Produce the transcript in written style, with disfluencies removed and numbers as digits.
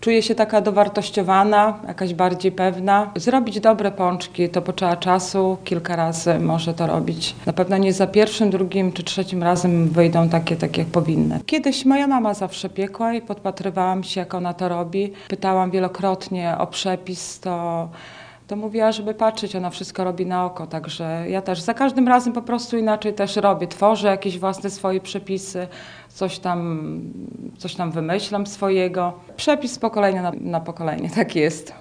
Czuję się taka dowartościowana, jakaś bardziej pewna. Zrobić dobre pączki to potrzeba czasu, kilka razy może to robić. Na pewno nie za pierwszym, drugim czy trzecim razem wyjdą takie jak powinny. Kiedyś moja mama zawsze piekła i podpatrywałam się, jak ona to robi. Pytałam wielokrotnie o przepis, to mówiła, żeby patrzeć, ona wszystko robi na oko, także ja też za każdym razem po prostu inaczej też robię. Tworzę jakieś własne swoje przepisy, coś tam wymyślam swojego. Przepis z pokolenia na pokolenie, tak jest.